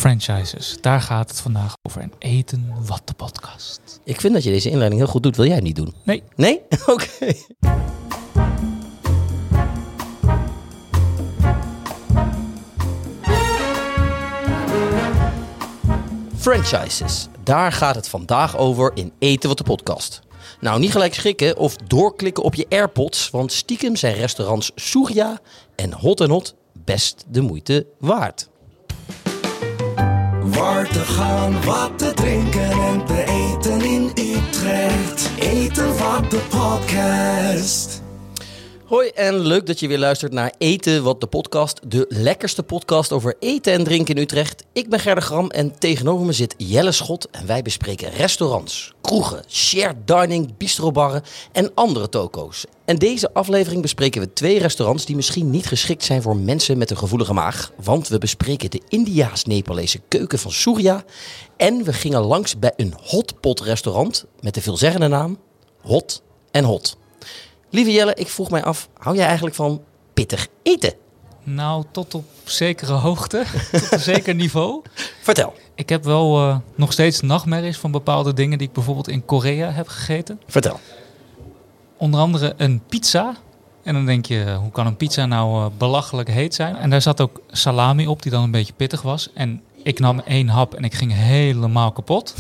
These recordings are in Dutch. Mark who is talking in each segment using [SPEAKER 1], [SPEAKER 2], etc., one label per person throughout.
[SPEAKER 1] Franchises, daar gaat het vandaag over. En eten wat de podcast.
[SPEAKER 2] Ik vind dat je deze inleiding heel goed doet. Wil jij het niet doen?
[SPEAKER 1] Nee.
[SPEAKER 2] Nee? Oké. Franchises, daar gaat het vandaag over in Eten wat de podcast. Nou, niet gelijk schrikken of doorklikken op je AirPods, want stiekem zijn restaurants Surya en Hot best de moeite waard.
[SPEAKER 3] Waar te gaan, wat te drinken en te eten in Utrecht. Eten wat de podcast.
[SPEAKER 2] Hoi en leuk dat je weer luistert naar Eten wat de podcast. De lekkerste podcast over eten en drinken in Utrecht. Ik ben Gerda Gram en tegenover me zit Jelle Schot. En wij bespreken restaurants, kroegen, shared dining, bistrobarren en andere toko's. En deze aflevering bespreken we 2 restaurants die misschien niet geschikt zijn voor mensen met een gevoelige maag. Want we bespreken de Indiaas-Nepalese keuken van Surya. En we gingen langs bij een hotpot restaurant met de veelzeggende naam Hot en Hot. Lieve Jelle, ik vroeg mij af, hou jij eigenlijk van pittig eten?
[SPEAKER 1] Nou, tot op zekere hoogte, tot een zeker niveau.
[SPEAKER 2] Vertel.
[SPEAKER 1] Ik heb wel nog steeds nachtmerries van bepaalde dingen die ik bijvoorbeeld in Korea heb gegeten.
[SPEAKER 2] Vertel.
[SPEAKER 1] Onder andere een pizza. En dan denk je, hoe kan een pizza nou belachelijk heet zijn? En daar zat ook salami op die dan een beetje pittig was. En ik nam 1 hap en ik ging helemaal kapot.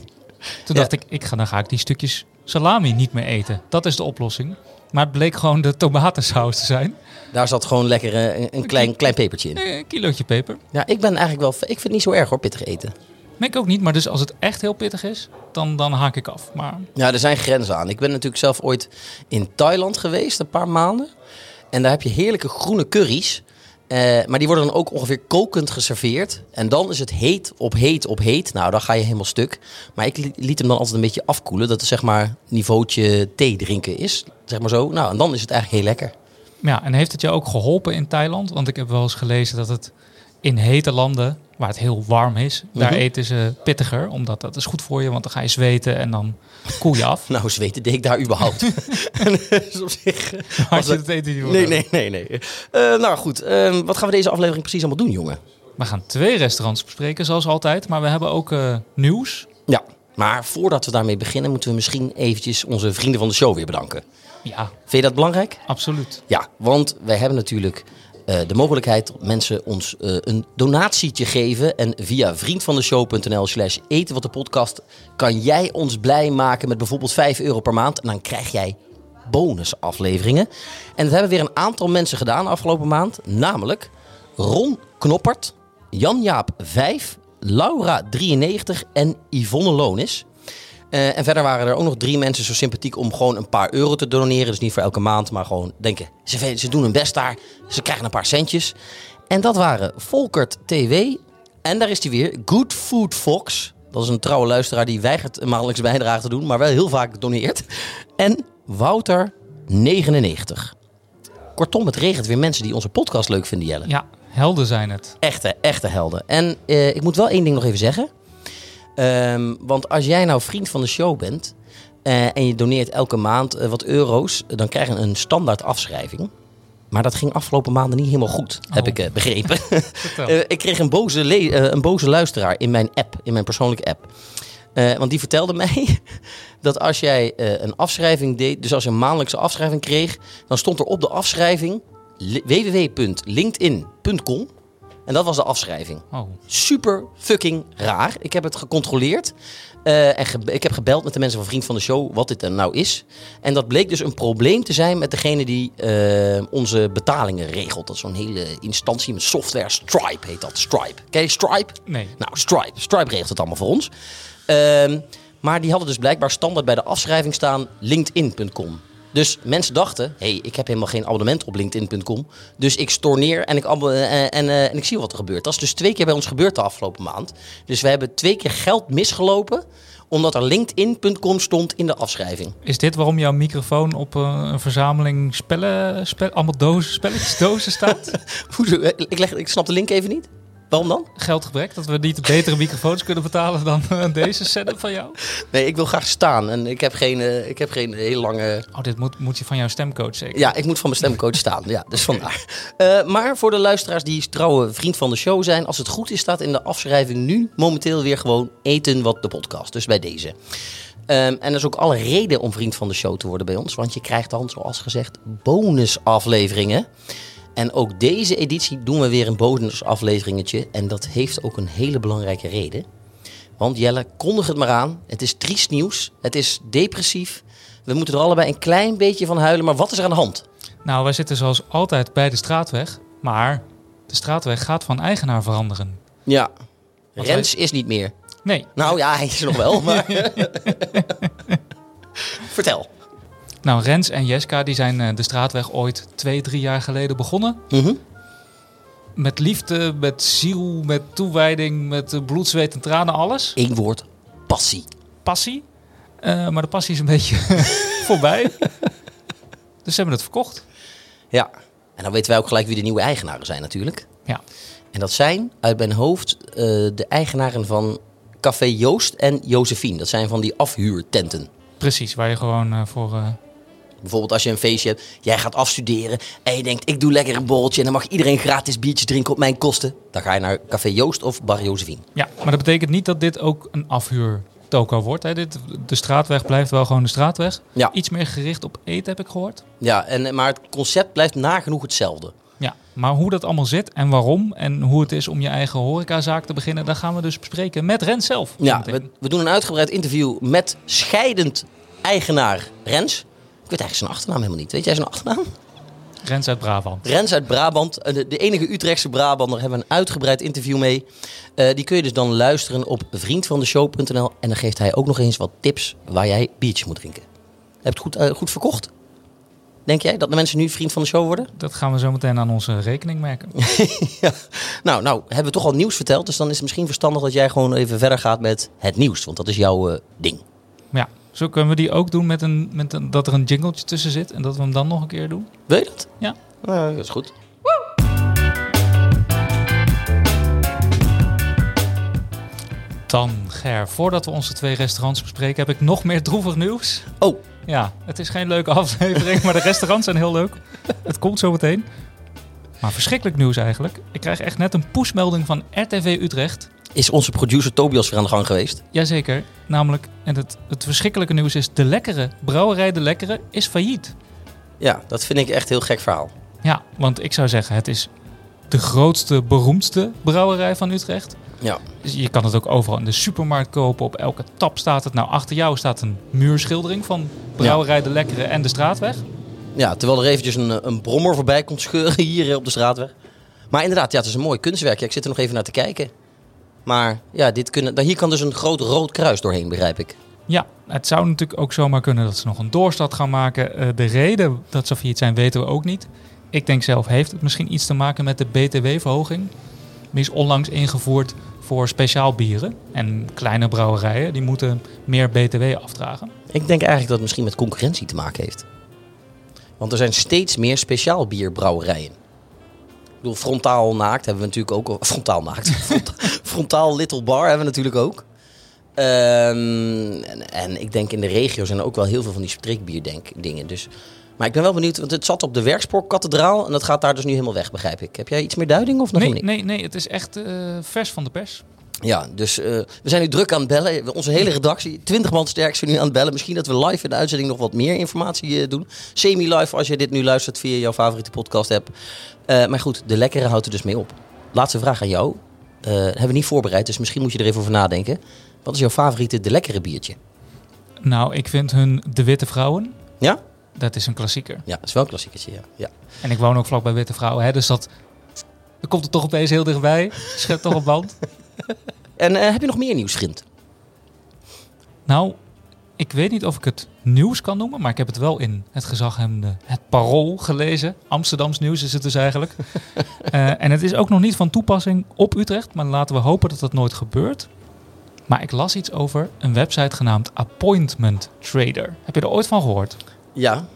[SPEAKER 1] Toen dacht ik, dan ga ik die stukjes salami niet meer eten. Dat is de oplossing. Maar het bleek gewoon de tomatensaus te zijn.
[SPEAKER 2] Daar zat gewoon lekker een klein pepertje in.
[SPEAKER 1] Een kilootje peper.
[SPEAKER 2] Ja, ik vind het niet zo erg hoor, pittig eten.
[SPEAKER 1] Nee, ik ook niet. Maar dus als het echt heel pittig is, dan haak ik af. Maar...
[SPEAKER 2] Ja, er zijn grenzen aan. Ik ben natuurlijk zelf ooit in Thailand geweest, een paar maanden. En daar heb je heerlijke groene curry's. Maar die worden dan ook ongeveer kokend geserveerd. En dan is het heet op heet op heet. Nou, dan ga je helemaal stuk. Maar ik liet hem dan altijd een beetje afkoelen. Dat het zeg maar niveautje thee drinken is. Zeg maar zo. Nou, en dan is het eigenlijk heel lekker.
[SPEAKER 1] Ja, en heeft het je ook geholpen in Thailand? Want ik heb wel eens gelezen dat het in hete landen, waar het heel warm is, daar eten ze pittiger. Omdat dat is goed voor je, want dan ga je zweten en dan koel je af.
[SPEAKER 2] Nou, zweten deed ik daar überhaupt. Dus op zich...
[SPEAKER 1] Had je het eten niet
[SPEAKER 2] Nee. Nou goed, wat gaan we deze aflevering precies allemaal doen, jongen?
[SPEAKER 1] We gaan 2 restaurants bespreken, zoals altijd. Maar we hebben ook nieuws.
[SPEAKER 2] Ja, maar voordat we daarmee beginnen, moeten we misschien eventjes onze vrienden van de show weer bedanken.
[SPEAKER 1] Ja.
[SPEAKER 2] Vind je dat belangrijk?
[SPEAKER 1] Absoluut.
[SPEAKER 2] Ja, want wij hebben natuurlijk de mogelijkheid dat mensen ons een donatietje geven. En via vriendvandeshow.nl/eten wat de podcast kan jij ons blij maken met bijvoorbeeld €5 per maand. En dan krijg jij bonusafleveringen. En dat hebben weer een aantal mensen gedaan afgelopen maand. Namelijk Ron Knoppert, Jan-Jaap 5, Laura 93 en Yvonne Loonis. En verder waren er ook nog 3 mensen zo sympathiek om gewoon een paar euro te doneren. Dus niet voor elke maand, maar gewoon denken, ze doen hun best daar. Ze krijgen een paar centjes. En dat waren Volkert TW. En daar is hij weer, Good Food Fox. Dat is een trouwe luisteraar die weigert een maandelijkse bijdrage te doen, maar wel heel vaak doneert. En Wouter 99. Kortom, het regent weer mensen die onze podcast leuk vinden, Jelle.
[SPEAKER 1] Ja, helden zijn het.
[SPEAKER 2] Echte helden. En ik moet wel 1 ding nog even zeggen. Want als jij nou vriend van de show bent en je doneert elke maand wat euro's, dan krijg je een standaard afschrijving. Maar dat ging afgelopen maanden niet helemaal goed, heb ik begrepen. Ik kreeg een boze luisteraar in mijn app, in mijn persoonlijke app. Want die vertelde mij dat als jij een afschrijving deed, dus als je een maandelijkse afschrijving kreeg, dan stond er op de afschrijving www.linkedin.com. En dat was de afschrijving.
[SPEAKER 1] Oh.
[SPEAKER 2] Super fucking raar. Ik heb het gecontroleerd. En ik heb gebeld met de mensen van Vriend van de Show wat dit nou is. En dat bleek dus een probleem te zijn met degene die onze betalingen regelt. Dat is zo'n hele instantie met software. Stripe heet dat. Stripe. Ken je Stripe?
[SPEAKER 1] Nee.
[SPEAKER 2] Nou, Stripe. Stripe regelt het allemaal voor ons. Maar die hadden dus blijkbaar standaard bij de afschrijving staan linkedin.com. Dus mensen dachten, ik heb helemaal geen abonnement op linkedin.com. Dus ik storneer en ik zie wat er gebeurt. Dat is dus 2 keer bij ons gebeurd de afgelopen maand. Dus we hebben 2 keer geld misgelopen, omdat er linkedin.com stond in de afschrijving.
[SPEAKER 1] Is dit waarom jouw microfoon op een verzameling spellen allemaal spelletjesdozen staat?
[SPEAKER 2] Ik snap de link even niet. Waarom dan?
[SPEAKER 1] Geldgebrek, dat we niet betere microfoons kunnen betalen dan deze setup van jou?
[SPEAKER 2] Nee, ik wil graag staan en ik heb geen hele lange...
[SPEAKER 1] Oh, dit moet je van jouw stemcoach zeker?
[SPEAKER 2] Ja, ik moet van mijn stemcoach staan. Ja, dus vandaar. Maar voor de luisteraars die trouwe vriend van de show zijn, als het goed is, staat in de afschrijving nu momenteel weer gewoon Eten wat de podcast. Dus bij deze. En er is ook alle reden om vriend van de show te worden bij ons. Want je krijgt dan, zoals gezegd, bonusafleveringen. En ook deze editie doen we weer een bonusafleveringetje. En dat heeft ook een hele belangrijke reden. Want Jelle, kondig het maar aan. Het is triest nieuws. Het is depressief. We moeten er allebei een klein beetje van huilen. Maar wat is er aan de hand?
[SPEAKER 1] Nou, wij zitten zoals altijd bij de straatweg. Maar de straatweg gaat van eigenaar veranderen.
[SPEAKER 2] Ja, Rens is niet meer.
[SPEAKER 1] Nee.
[SPEAKER 2] Nou ja, hij is er nog wel, maar... Vertel.
[SPEAKER 1] Nou, Rens en Jeska die zijn de straatweg ooit 2-3 jaar geleden begonnen.
[SPEAKER 2] Mm-hmm.
[SPEAKER 1] Met liefde, met ziel, met toewijding, met bloed, zweet en tranen, alles.
[SPEAKER 2] Eén woord, passie.
[SPEAKER 1] Passie. Maar de passie is een beetje voorbij. Dus ze hebben het verkocht.
[SPEAKER 2] Ja, en dan weten wij ook gelijk wie de nieuwe eigenaren zijn natuurlijk.
[SPEAKER 1] Ja.
[SPEAKER 2] En dat zijn uit mijn hoofd de eigenaren van Café Joost en Josephine. Dat zijn van die afhuurtenten.
[SPEAKER 1] Precies, waar je gewoon voor...
[SPEAKER 2] Bijvoorbeeld als je een feestje hebt, jij gaat afstuderen en je denkt, ik doe lekker een borreltje en dan mag iedereen gratis biertjes drinken op mijn kosten. Dan ga je naar Café Joost of Bar Josephine.
[SPEAKER 1] Ja, maar dat betekent niet dat dit ook een afhuurtoko wordt. Hè. De straatweg blijft wel gewoon de straatweg.
[SPEAKER 2] Ja.
[SPEAKER 1] Iets meer gericht op eten heb ik gehoord.
[SPEAKER 2] Ja, maar het concept blijft nagenoeg hetzelfde.
[SPEAKER 1] Ja, maar hoe dat allemaal zit en waarom en hoe het is om je eigen horecazaak te beginnen, dat gaan we dus bespreken met Rens zelf.
[SPEAKER 2] Ja, we doen een uitgebreid interview met scheidend eigenaar Rens. Ik weet eigenlijk zijn achternaam helemaal niet. Weet jij zijn achternaam?
[SPEAKER 1] Rens uit Brabant.
[SPEAKER 2] Rens uit Brabant. De enige Utrechtse Brabander hebben we een uitgebreid interview mee. Die kun je dus dan luisteren op vriendvandeshow.nl. En dan geeft hij ook nog eens wat tips waar jij biertjes moet drinken. Heb je het goed verkocht? Denk jij dat de mensen nu vriend van de show worden?
[SPEAKER 1] Dat gaan we zo meteen aan onze rekening merken.
[SPEAKER 2] Ja. Nou, hebben we toch al nieuws verteld. Dus dan is het misschien verstandig dat jij gewoon even verder gaat met het nieuws. Want dat is jouw ding.
[SPEAKER 1] Ja, zo kunnen we die ook doen met dat er een jingletje tussen zit. En dat we hem dan nog een keer doen.
[SPEAKER 2] Wil je dat?
[SPEAKER 1] Ja.
[SPEAKER 2] Dat is goed.
[SPEAKER 1] Dan, Ger, voordat we onze 2 restaurants bespreken, heb ik nog meer droevig nieuws.
[SPEAKER 2] Oh.
[SPEAKER 1] Ja, het is geen leuke aflevering, maar de restaurants zijn heel leuk. Het komt zo meteen. Maar verschrikkelijk nieuws eigenlijk. Ik krijg echt net een pushmelding van RTV Utrecht.
[SPEAKER 2] Is onze producer Tobias weer aan de gang geweest?
[SPEAKER 1] Jazeker. Namelijk, en het verschrikkelijke nieuws is, De Lekkere, brouwerij De Lekkere, is failliet.
[SPEAKER 2] Ja, dat vind ik echt een heel gek verhaal.
[SPEAKER 1] Ja, want ik zou zeggen, het is de grootste, beroemdste brouwerij van Utrecht.
[SPEAKER 2] Ja.
[SPEAKER 1] Dus je kan het ook overal in de supermarkt kopen. Op elke tap staat het. Nou, achter jou staat een muurschildering van Brouwerij De Lekkere en de straatweg.
[SPEAKER 2] Ja, terwijl er eventjes een brommer voorbij komt scheuren hier op de straatweg. Maar inderdaad, ja, het is een mooi kunstwerk. Ja, ik zit er nog even naar te kijken. Maar ja, hier kan dus een groot rood kruis doorheen, begrijp ik.
[SPEAKER 1] Ja, het zou natuurlijk ook zomaar kunnen dat ze nog een doorstad gaan maken. De reden dat ze failliet zijn weten we ook niet. Ik denk zelf, heeft het misschien iets te maken met de BTW-verhoging? Die is onlangs ingevoerd voor speciaal bieren. En kleine brouwerijen, die moeten meer BTW afdragen.
[SPEAKER 2] Ik denk eigenlijk dat het misschien met concurrentie te maken heeft. Want er zijn steeds meer speciaal bierbrouwerijen. Ik bedoel, Frontaal Naakt hebben we natuurlijk ook. Frontaal Naakt. Frontaal Little Bar hebben we natuurlijk ook. En ik denk in de regio zijn er ook wel heel veel van die streekbierdingen. Dus. Maar ik ben wel benieuwd, want het zat op de Werkspoorkathedraal en dat gaat daar dus nu helemaal weg, begrijp ik. Heb jij iets meer duiding of nog niet?
[SPEAKER 1] Nee, het is echt vers van de pers.
[SPEAKER 2] Ja, dus we zijn nu druk aan het bellen. Onze hele redactie, 20 man sterk, zijn nu aan het bellen. Misschien dat we live in de uitzending nog wat meer informatie doen. Semi-live als je dit nu luistert via jouw favoriete podcast app. Maar goed, De Lekkere houdt er dus mee op. Laatste vraag aan jou. Hebben we niet voorbereid, dus misschien moet je er even over nadenken. Wat is jouw favoriete De Lekkere biertje?
[SPEAKER 1] Nou, ik vind hun De Witte Vrouwen.
[SPEAKER 2] Ja?
[SPEAKER 1] Dat is een klassieker.
[SPEAKER 2] Ja, dat is wel een klassiekertje, ja.
[SPEAKER 1] En ik woon ook vlakbij Witte Vrouwen, hè, dus dan komt het toch opeens heel dichtbij. Schept toch op band.
[SPEAKER 2] En heb je nog meer nieuws, Grint?
[SPEAKER 1] Nou, ik weet niet of ik het nieuws kan noemen, maar ik heb het wel in het gezaghebbende Het Parool gelezen. Amsterdams nieuws is het dus eigenlijk. En het is ook nog niet van toepassing op Utrecht, maar laten we hopen dat dat nooit gebeurt. Maar ik las iets over een website genaamd Appointment Trader. Heb je er ooit van gehoord?
[SPEAKER 2] Ja,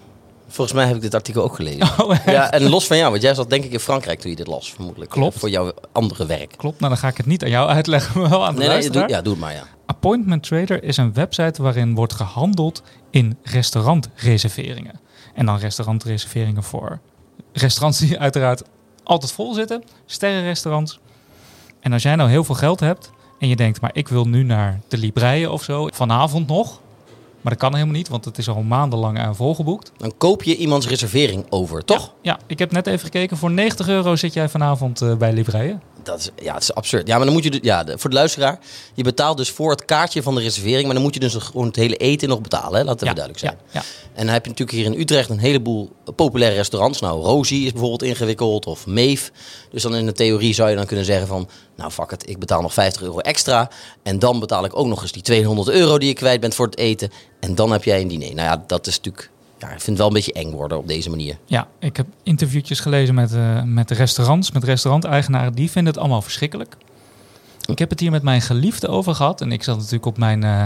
[SPEAKER 2] Volgens mij heb ik dit artikel ook gelezen.
[SPEAKER 1] Oh, echt?
[SPEAKER 2] Ja, en los van jou, want jij zat denk ik in Frankrijk toen je dit las, vermoedelijk.
[SPEAKER 1] Klopt.
[SPEAKER 2] Voor jouw andere werk.
[SPEAKER 1] Klopt, nou dan ga ik het niet aan jou uitleggen, maar wel aan de luisteraar.
[SPEAKER 2] Doe het maar, ja.
[SPEAKER 1] Appointment Trader is een website waarin wordt gehandeld in restaurantreserveringen. En dan restaurantreserveringen voor restaurants die uiteraard altijd vol zitten. Sterrenrestaurants. En als jij nou heel veel geld hebt en je denkt, maar ik wil nu naar de Libreien of zo, vanavond nog. Maar dat kan helemaal niet, want het is al maandenlang volgeboekt.
[SPEAKER 2] Dan koop je iemands reservering over, toch?
[SPEAKER 1] Ja, ik heb net even gekeken. Voor €90 zit jij vanavond bij Libreien.
[SPEAKER 2] Het is absurd. Ja, maar dan moet je voor de luisteraar, je betaalt dus voor het kaartje van de reservering, maar dan moet je dus gewoon het hele eten nog betalen, hè? Laat het even duidelijk zijn.
[SPEAKER 1] Ja.
[SPEAKER 2] En dan heb je natuurlijk hier in Utrecht een heleboel populaire restaurants. Nou, Rosie is bijvoorbeeld ingewikkeld, of Meef. Dus dan in de theorie zou je dan kunnen zeggen van, nou fuck it, ik betaal nog €50 extra. En dan betaal ik ook nog eens die €200 die je kwijt bent voor het eten. En dan heb jij een diner. Nou ja, dat is natuurlijk, ik vind het wel een beetje eng worden op deze manier.
[SPEAKER 1] Ja, ik heb interviewtjes gelezen met de restaurants, met restauranteigenaren. Die vinden het allemaal verschrikkelijk. Ik heb het hier met mijn geliefde over gehad. En ik zat natuurlijk op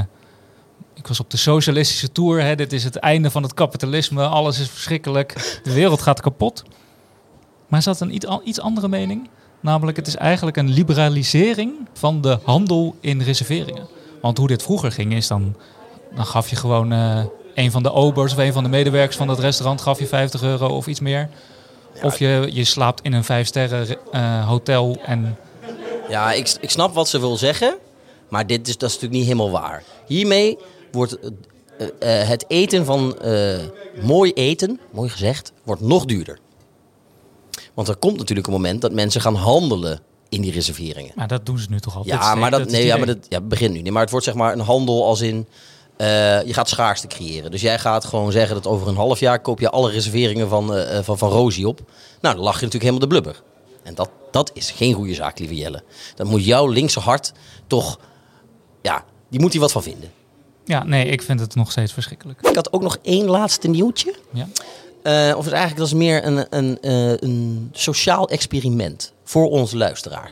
[SPEAKER 1] ik was op de socialistische tour. Hè. Dit is het einde van het kapitalisme. Alles is verschrikkelijk. De wereld gaat kapot. Maar ze had een iets andere mening. Namelijk, het is eigenlijk een liberalisering van de handel in reserveringen. Want hoe dit vroeger ging is dan gaf je gewoon een van de obers of een van de medewerkers van dat restaurant gaf je €50 of iets meer. Ja. Of je slaapt in een 5-sterren hotel en...
[SPEAKER 2] Ja, ik snap wat ze wil zeggen, maar dat is natuurlijk niet helemaal waar. Hiermee wordt het eten van mooi eten, mooi gezegd, wordt nog duurder. Want er komt natuurlijk een moment dat mensen gaan handelen in die reserveringen.
[SPEAKER 1] Maar dat doen ze nu toch altijd?
[SPEAKER 2] Ja, maar dat begint nu niet. Maar het wordt zeg maar een handel als in, je gaat schaarste creëren. Dus jij gaat gewoon zeggen dat over een half jaar koop je alle reserveringen van Rosie op. Nou, dan lach je natuurlijk helemaal de blubber. En dat is geen goede zaak, lieve Jelle. Dan moet jouw linkse hart toch, die moet hier wat van vinden.
[SPEAKER 1] Ja, nee, ik vind het nog steeds verschrikkelijk.
[SPEAKER 2] Ik had ook nog één laatste nieuwtje.
[SPEAKER 1] Ja.
[SPEAKER 2] Of het eigenlijk, dat is meer een sociaal experiment voor onze luisteraar.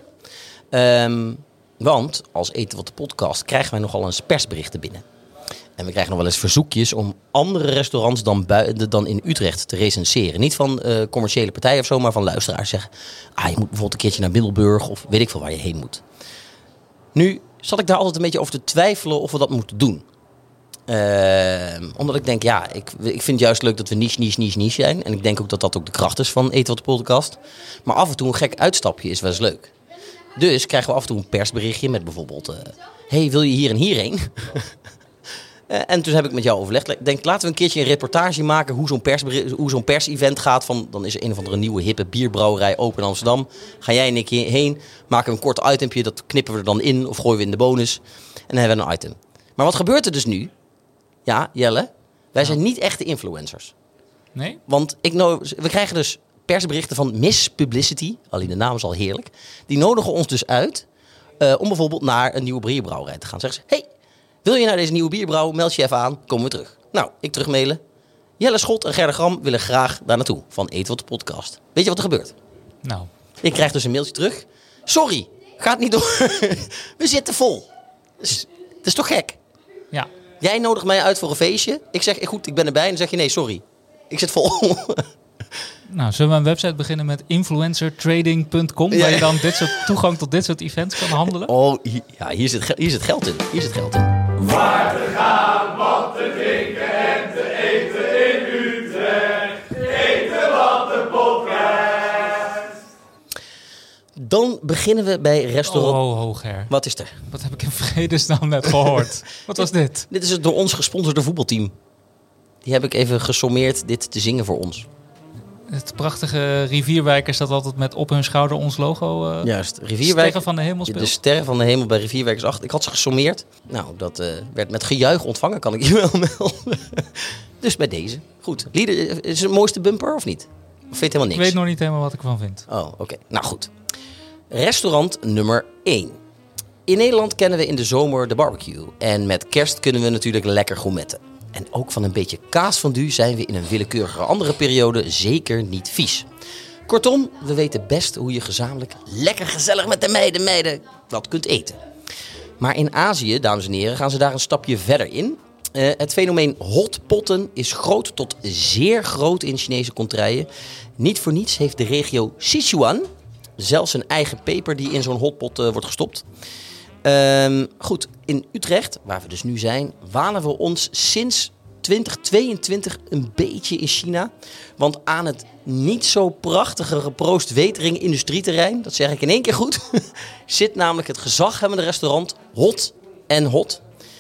[SPEAKER 2] Want als Eten Wat de Podcast krijgen wij nogal eens persberichten binnen. En we krijgen nog wel eens verzoekjes om andere restaurants dan in Utrecht te recenseren. Niet van commerciële partijen of zo, maar van luisteraars zeggen, je moet bijvoorbeeld een keertje naar Middelburg of weet ik veel waar je heen moet. Nu zat ik daar altijd een beetje over te twijfelen of we dat moeten doen. Omdat ik denk, ik vind het juist leuk dat we niche zijn. En ik denk ook dat dat ook de kracht is van Eten Wat de Podcast. Maar af en toe een gek uitstapje is wel eens leuk. Dus krijgen we af en toe een persberichtje met bijvoorbeeld, hey, wil je hier en hierheen? En toen heb ik met jou overlegd. Ik denk, laten we een keertje een reportage maken hoe zo'n persevent gaat. Dan is er een of andere nieuwe hippe bierbrouwerij open in Amsterdam. Ga jij en ik heen, maken we een kort itempje, dat knippen we er dan in of gooien we in de bonus. En dan hebben we een item. Maar wat gebeurt er dus nu? Ja, Jelle, wij zijn niet echte influencers.
[SPEAKER 1] Nee?
[SPEAKER 2] Want we krijgen dus persberichten van Miss Publicity, alleen de naam is al heerlijk. Die nodigen ons dus uit om bijvoorbeeld naar een nieuwe bierbrouwerij te gaan. Zeggen ze, hey, wil je naar deze nieuwe bierbrouw? Meld je even aan, komen we terug. Nou, ik terugmailen. Jelle Schot en Gerda Gram willen graag daar naartoe, van Eten Wat de Podcast. Weet je wat er gebeurt?
[SPEAKER 1] Nou.
[SPEAKER 2] Ik krijg dus een mailtje terug. Sorry, gaat niet door. We zitten vol. Dat is toch gek?
[SPEAKER 1] Ja.
[SPEAKER 2] Jij nodigt mij uit voor een feestje. Ik zeg, goed, ik ben erbij. En dan zeg je, nee, sorry. Ik zit vol.
[SPEAKER 1] Nou, zullen we een website beginnen met influencertrading.com... waar je dan toegang tot dit soort events kan handelen?
[SPEAKER 2] Oh, hier zit geld in.
[SPEAKER 3] Waar te gaan, wat te drinken en te eten in Utrecht. Eten Wat de Podcast.
[SPEAKER 2] Dan beginnen we bij restaurant...
[SPEAKER 1] Oh, Ger.
[SPEAKER 2] Wat is er?
[SPEAKER 1] Wat heb ik in vredesnaam net gehoord? Wat was dit?
[SPEAKER 2] Dit is het door ons gesponsorde voetbalteam. Die heb ik even gesommeerd dit te zingen voor ons.
[SPEAKER 1] Het prachtige Rivierwijkers dat altijd met op hun schouder ons logo...
[SPEAKER 2] Juist,
[SPEAKER 1] Sterren van de Hemel speelt.
[SPEAKER 2] De Sterren van de Hemel bij Rivierwijkers 8. Ik had ze gesommeerd. Nou, dat werd met gejuich ontvangen, kan ik je wel melden. Dus bij deze. Goed. Lieder, is het de mooiste bumper of niet? Of vind je het helemaal niks?
[SPEAKER 1] Ik weet nog niet helemaal wat ik ervan vind.
[SPEAKER 2] Oh, oké. Nou goed. Restaurant nummer 1. In Nederland kennen we in de zomer de barbecue. En met kerst kunnen we natuurlijk lekker gourmetten. En ook van een beetje kaasfondue zijn we in een willekeurige andere periode zeker niet vies. Kortom, we weten best hoe je gezamenlijk lekker gezellig met de meiden wat kunt eten. Maar in Azië, dames en heren, gaan ze daar een stapje verder in. Het fenomeen hotpotten is groot tot zeer groot in Chinese contraien. Niet voor niets heeft de regio Sichuan zelfs een eigen peper die in zo'n hotpot wordt gestopt. Goed, in Utrecht, waar we dus nu zijn, wanen we ons sinds 2022 een beetje in China. Want aan het niet zo prachtige Geproost Wetering industrieterrein, dat zeg ik in één keer goed, zit namelijk het gezaghebbende restaurant Hot & Hot.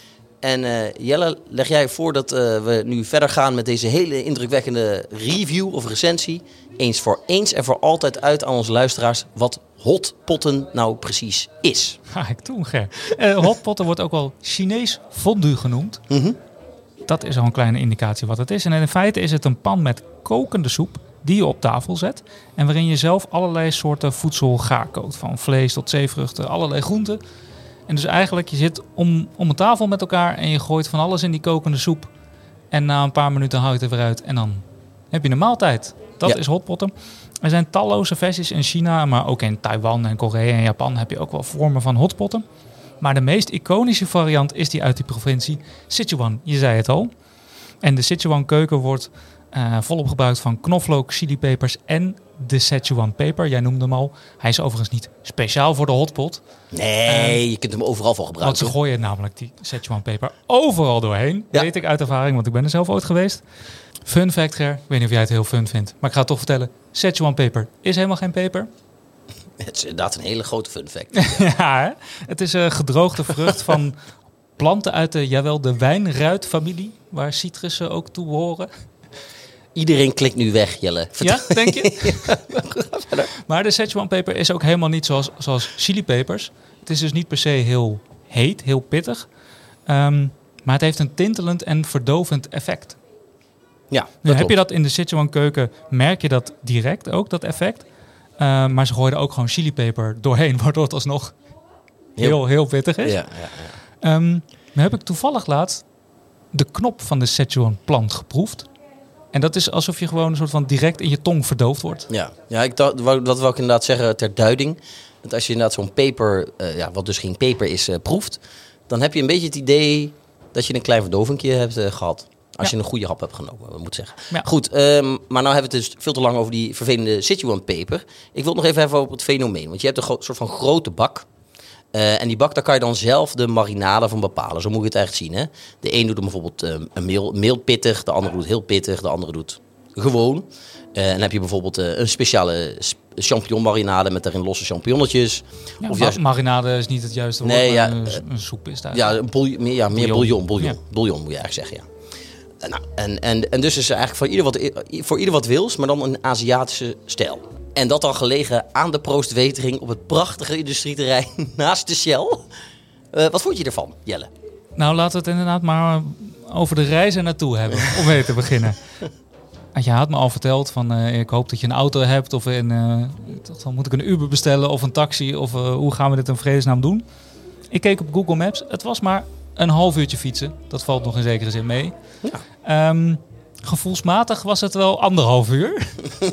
[SPEAKER 2] En Jelle, leg jij voor dat we nu verder gaan met deze hele indrukwekkende review of recensie. Eens en voor altijd uit aan onze luisteraars wat hotpotten nou precies is.
[SPEAKER 1] Ga ik doen, Ger. Hotpotten wordt ook wel Chinees fondue genoemd.
[SPEAKER 2] Mm-hmm.
[SPEAKER 1] Dat is al een kleine indicatie wat het is. En in feite is het een pan met kokende soep die je op tafel zet. En waarin je zelf allerlei soorten voedsel gaarkookt. Van vlees tot zeevruchten, allerlei groenten. En dus eigenlijk, je zit om een tafel met elkaar en je gooit van alles in die kokende soep. En na een paar minuten haal je het er weer uit en dan heb je een maaltijd. Dat is hotpotten. Er zijn talloze versies in China, maar ook in Taiwan en Korea en Japan heb je ook wel vormen van hotpotten. Maar de meest iconische variant is die uit die provincie Sichuan. Je zei het al. En de Sichuan keuken wordt volop gebruikt van knoflook, chilipepers en de Szechuan-peper. Jij noemde hem al. Hij is overigens niet speciaal voor de hotpot.
[SPEAKER 2] Nee, je kunt hem overal voor gebruiken.
[SPEAKER 1] Want ze gooien namelijk die Szechuan-peper overal doorheen. Ja. Weet ik uit ervaring, want ik ben er zelf ooit geweest. Fun fact, Ger. Ik weet niet of jij het heel fun vindt. Maar ik ga het toch vertellen. Szechuan-peper is helemaal geen peper.
[SPEAKER 2] Het is inderdaad een hele grote fun fact.
[SPEAKER 1] Ja, hè? Het is een gedroogde vrucht van planten uit de wijnruitfamilie. Waar citrussen ook toe behoren.
[SPEAKER 2] Iedereen klikt nu weg, Jelle.
[SPEAKER 1] Ja, denk je? Maar de Szechuan-peper is ook helemaal niet zoals chilipepers. Het is dus niet per se heel heet, heel pittig. Maar het heeft een tintelend en verdovend effect.
[SPEAKER 2] Ja,
[SPEAKER 1] nu heb je dat in de Sichuan keuken, merk je dat direct ook, dat effect. Maar ze gooien er ook gewoon chilipeper doorheen, waardoor het alsnog heel pittig is.
[SPEAKER 2] Ja, ja.
[SPEAKER 1] Nu heb ik toevallig laatst de knop van de Szechuan plant geproefd. En dat is alsof je gewoon een soort van direct in je tong verdoofd wordt.
[SPEAKER 2] Ja, dat wou ik inderdaad zeggen ter duiding. Dat als je inderdaad zo'n peper, wat dus geen peper is, proeft, dan heb je een beetje het idee dat je een klein verdovingje hebt gehad. Als je een goede hap hebt genomen, moet ik zeggen. Ja. Goed, maar nou hebben we het dus veel te lang over die vervelende Sichuan-peper. Ik wil het nog even hebben over het fenomeen. Want je hebt een soort van grote bak. En die bak, daar kan je dan zelf de marinade van bepalen. Zo moet je het eigenlijk zien. Hè? De een doet hem bijvoorbeeld een mild pittig. De andere doet heel pittig. De andere doet gewoon. En dan heb je bijvoorbeeld een speciale champignon-marinade met daarin losse champignonnetjes.
[SPEAKER 1] Ja,
[SPEAKER 2] of juist...
[SPEAKER 1] Marinade is niet het juiste woord, maar een soep is daar.
[SPEAKER 2] Ja, meer bouillon. Bouillon moet je eigenlijk zeggen, ja. Nou, en dus is er eigenlijk voor ieder wat wils, maar dan een Aziatische stijl. En dat dan gelegen aan de Proost Wetering op het prachtige industrieterrein naast de Shell. Wat vond je ervan, Jelle?
[SPEAKER 1] Nou, laten we het inderdaad maar over de reis er naartoe hebben, om mee te beginnen. Je had me al verteld van ik hoop dat je een auto hebt of dan moet ik een Uber bestellen of een taxi of hoe gaan we dit in vredesnaam doen? Ik keek op Google Maps, het was maar een half uurtje fietsen. Dat valt nog in zekere zin mee. Ja. Gevoelsmatig was het wel 1,5 uur.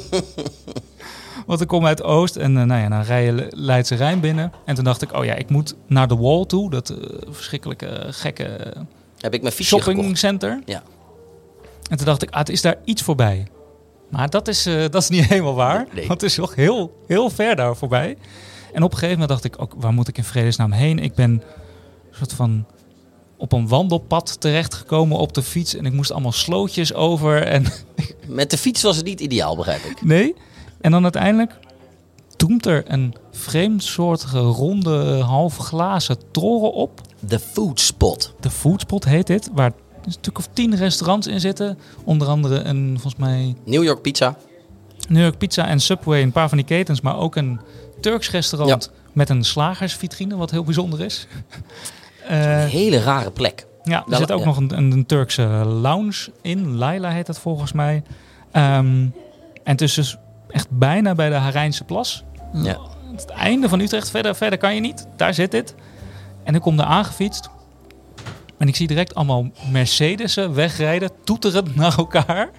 [SPEAKER 1] Want ik kom uit Oost en dan rij je Leidse Rijn binnen. En toen dacht ik, ik moet naar de Wall toe. Dat verschrikkelijke, gekke
[SPEAKER 2] heb ik mijn fietsje
[SPEAKER 1] shoppingcenter.
[SPEAKER 2] Ja.
[SPEAKER 1] En toen dacht ik, het is daar iets voorbij. Maar dat is niet helemaal waar. Nee. Want het is nog heel, heel ver daar voorbij. En op een gegeven moment dacht ik, waar moet ik in vredesnaam heen? Ik ben een soort van op een wandelpad terechtgekomen op de fiets. En ik moest allemaal slootjes over. En
[SPEAKER 2] met de fiets was het niet ideaal, begrijp ik.
[SPEAKER 1] Nee. En dan uiteindelijk doemt er een vreemdsoortige ronde halfglazen toren op.
[SPEAKER 2] De Food Spot.
[SPEAKER 1] De Food Spot heet dit. Waar een stuk of 10 restaurants in zitten. Onder andere volgens mij
[SPEAKER 2] New York Pizza
[SPEAKER 1] en Subway. Een paar van die ketens. Maar ook een Turks restaurant met een slagersvitrine. Wat heel bijzonder is.
[SPEAKER 2] Een hele rare plek.
[SPEAKER 1] Ja, er zit ook nog een Turkse lounge in. Laila heet dat volgens mij. En het is dus echt bijna bij de Harijnse Plas. Ja. Het einde van Utrecht. Verder kan je niet. Daar zit dit. En ik kom daar aangefietst. En ik zie direct allemaal Mercedes'en wegrijden. Toeterend naar elkaar.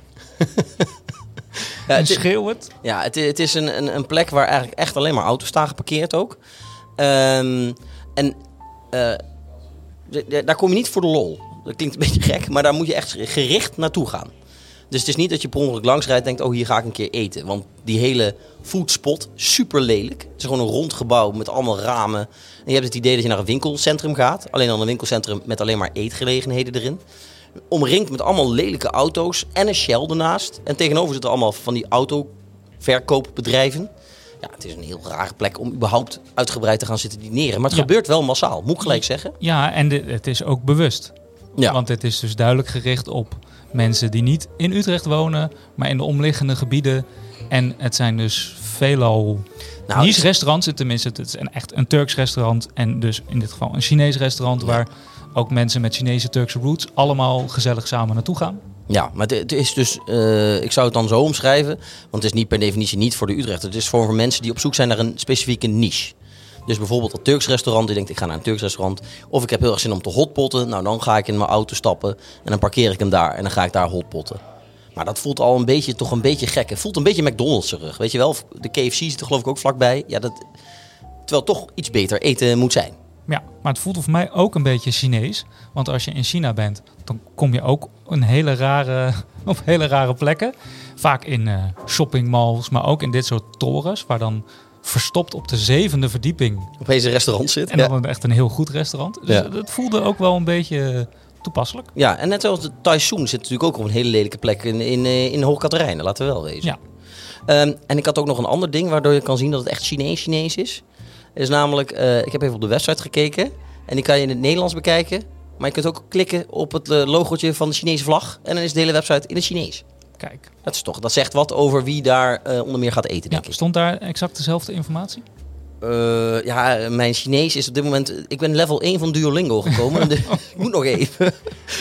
[SPEAKER 1] En schreeuwend.
[SPEAKER 2] Ja, het is een plek waar eigenlijk echt alleen maar auto's staan geparkeerd ook. Daar kom je niet voor de lol. Dat klinkt een beetje gek, maar daar moet je echt gericht naartoe gaan. Dus het is niet dat je per ongeluk langs rijdt en denkt, hier ga ik een keer eten. Want die hele foodspot, super lelijk. Het is gewoon een rond gebouw met allemaal ramen. En je hebt het idee dat je naar een winkelcentrum gaat. Alleen dan een winkelcentrum met alleen maar eetgelegenheden erin. Omringd met allemaal lelijke auto's en een Shell ernaast. En tegenover zitten allemaal van die autoverkoopbedrijven. Ja, het is een heel rare plek om überhaupt uitgebreid te gaan zitten dineren. Maar het gebeurt wel massaal, moet ik gelijk zeggen.
[SPEAKER 1] Ja, en het is ook bewust.
[SPEAKER 2] Ja.
[SPEAKER 1] Want het is dus duidelijk gericht op mensen die niet in Utrecht wonen, maar in de omliggende gebieden. En het zijn dus veelal niche restaurants. Tenminste, het is echt een Turks restaurant. En dus in dit geval een Chinees restaurant waar ook mensen met Chinese Turkse roots allemaal gezellig samen naartoe gaan. Ja,
[SPEAKER 2] maar het is dus, ik zou het dan zo omschrijven, want het is niet per definitie niet voor de Utrechters. Het is voor mensen die op zoek zijn naar een specifieke niche. Dus bijvoorbeeld een Turks restaurant, die denkt ik ga naar een Turks restaurant. Of ik heb heel erg zin om te hotpotten. Nou, dan ga ik in mijn auto stappen en dan parkeer ik hem daar en dan ga ik daar hotpotten. Maar dat voelt al toch een beetje gek. Het voelt een beetje McDonald's-erig, weet je wel. De KFC zit er geloof ik ook vlakbij. Ja, terwijl toch iets beter eten moet zijn.
[SPEAKER 1] Ja, maar het voelt voor mij ook een beetje Chinees. Want als je in China bent, dan kom je ook op hele rare plekken. Vaak in shoppingmalls, maar ook in dit soort torens, waar dan verstopt op de 7e verdieping
[SPEAKER 2] opeens een restaurant zit.
[SPEAKER 1] En dan echt een heel goed restaurant. Dus het voelde ook wel een beetje toepasselijk.
[SPEAKER 2] Ja, en net zoals de Taisun zit natuurlijk ook op een hele lelijke plek in Hoog Catharijnen, laten we wel wezen.
[SPEAKER 1] Ja.
[SPEAKER 2] En ik had ook nog een ander ding waardoor je kan zien dat het echt Chinees is. Is namelijk, ik heb even op de website gekeken en die kan je in het Nederlands bekijken. Maar je kunt ook klikken op het logotje van de Chinese vlag en dan is de hele website in het Chinees.
[SPEAKER 1] Kijk.
[SPEAKER 2] Dat zegt wat over wie daar onder meer gaat eten, denk ik.
[SPEAKER 1] Stond daar exact dezelfde informatie?
[SPEAKER 2] Mijn Chinees is op dit moment... Ik ben level 1 van Duolingo gekomen. Dus ik moet nog even.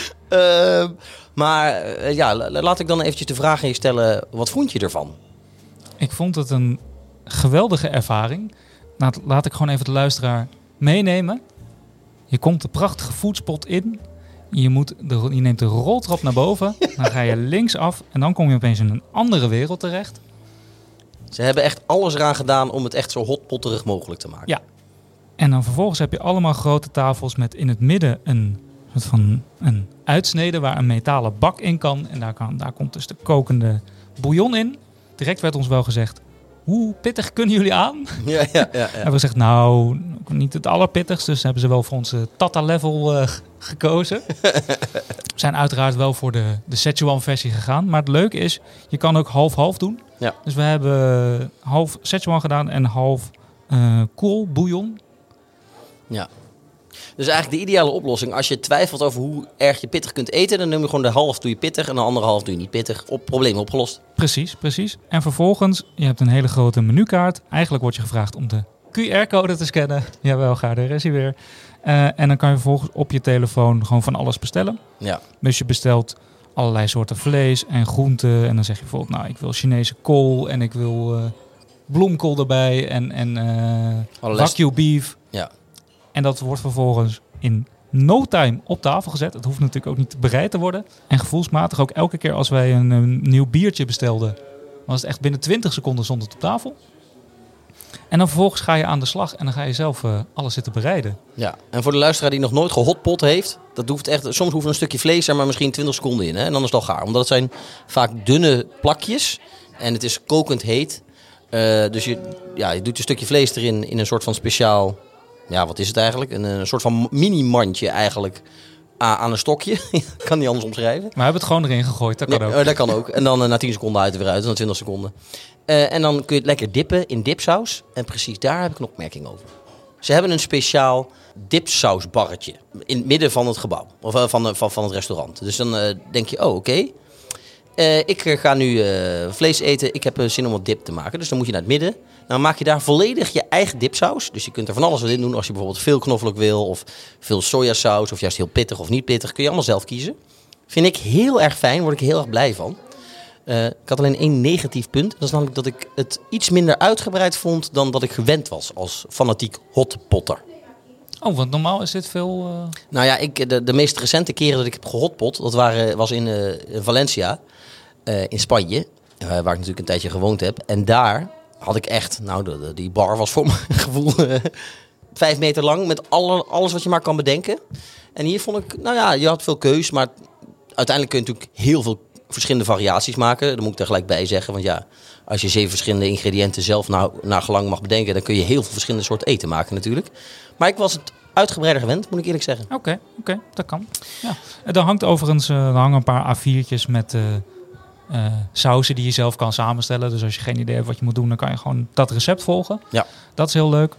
[SPEAKER 2] Laat ik dan eventjes de vraag aan je stellen. Wat vond je ervan?
[SPEAKER 1] Ik vond het een geweldige ervaring. Laat ik gewoon even de luisteraar meenemen. Je komt de prachtige foodspot in. Je neemt de roltrap naar boven. Dan ga je linksaf. En dan kom je opeens in een andere wereld terecht.
[SPEAKER 2] Ze hebben echt alles eraan gedaan om het echt zo hotpotterig mogelijk te maken.
[SPEAKER 1] Ja. En dan vervolgens heb je allemaal grote tafels met in het midden een soort van een uitsnede waar een metalen bak in kan. En daar komt dus de kokende bouillon in. Direct werd ons wel gezegd, hoe pittig kunnen jullie aan?
[SPEAKER 2] Ja.
[SPEAKER 1] En we gezegd, nou, niet het allerpittigst. Dus hebben ze wel voor onze Tata-level gekozen. We zijn uiteraard wel voor de Szechuan-versie gegaan. Maar het leuke is, je kan ook half-half doen.
[SPEAKER 2] Ja.
[SPEAKER 1] Dus we hebben half Szechuan gedaan en half kool bouillon.
[SPEAKER 2] Ja. Dus eigenlijk de ideale oplossing. Als je twijfelt over hoe erg je pittig kunt eten, dan neem je gewoon de half doe je pittig en de andere half doe je niet pittig. Probleem opgelost.
[SPEAKER 1] Precies. En vervolgens, je hebt een hele grote menukaart. Eigenlijk wordt je gevraagd om de QR-code te scannen. Jawel, daar is hij weer. En dan kan je vervolgens op je telefoon gewoon van alles bestellen. Ja. Dus je bestelt allerlei soorten vlees en groenten. En dan zeg je bijvoorbeeld, nou, ik wil Chinese kool en ik wil bloemkool erbij en wagyu beef. Ja. En dat wordt vervolgens in no time op tafel gezet. Het hoeft natuurlijk ook niet bereid te worden. En gevoelsmatig ook elke keer als wij een nieuw biertje bestelden, was het echt binnen 20 seconden stond het op tafel. En dan vervolgens ga je aan de slag en dan ga je zelf alles zitten bereiden.
[SPEAKER 2] Ja, en voor de luisteraar die nog nooit gehotpot heeft, dat hoeft echt, soms hoeft een stukje vlees er maar misschien 20 seconden in. Hè? En dan is het al gaar. Omdat het zijn vaak dunne plakjes en het is kokend heet. Dus je doet een stukje vlees erin in een soort van speciaal, ja, wat is het eigenlijk? Een soort van mini-mandje eigenlijk aan een stokje. Kan niet anders omschrijven.
[SPEAKER 1] Maar we hebben het gewoon erin gegooid, dat kan ook.
[SPEAKER 2] Dat kan ook. En dan na 10 seconden uit er weer uit, dan 20 seconden. En dan kun je het lekker dippen in dipsaus. En precies daar heb ik een opmerking over. Ze hebben een speciaal dipsausbarretje in het midden van het gebouw. Of van het restaurant. Dus dan denk je, oké. Ik ga nu vlees eten. Ik heb zin om wat dip te maken. Dus dan moet je naar het midden. Dan maak je daar volledig je eigen dipsaus. Dus je kunt er van alles in doen. Als je bijvoorbeeld veel knoflook wil. Of veel sojasaus. Of juist heel pittig of niet pittig. Kun je allemaal zelf kiezen. Vind ik heel erg fijn. Word ik heel erg blij van. Ik had alleen 1 negatief punt. Dat is namelijk dat ik het iets minder uitgebreid vond dan dat ik gewend was als fanatiek hotpotter.
[SPEAKER 1] Oh, want normaal is dit veel...
[SPEAKER 2] Nou ja, de meest recente keren dat ik heb gehotpot, dat was in Valencia, in Spanje, waar ik natuurlijk een tijdje gewoond heb. En daar had ik echt, die bar was voor mijn gevoel 5 meter lang met alles wat je maar kan bedenken. En hier vond ik, je had veel keus, maar uiteindelijk kun je natuurlijk heel veel verschillende variaties maken. Dat moet ik er gelijk bij zeggen, want als je 7 verschillende ingrediënten zelf naar gelang mag bedenken, dan kun je heel veel verschillende soorten eten maken natuurlijk. Maar ik was het uitgebreider gewend, moet ik eerlijk zeggen.
[SPEAKER 1] Oké, dat kan. Ja. Er hangt overigens hangen een paar A4'tjes met sauzen die je zelf kan samenstellen. Dus als je geen idee hebt wat je moet doen, dan kan je gewoon dat recept volgen. Ja. Dat is heel leuk.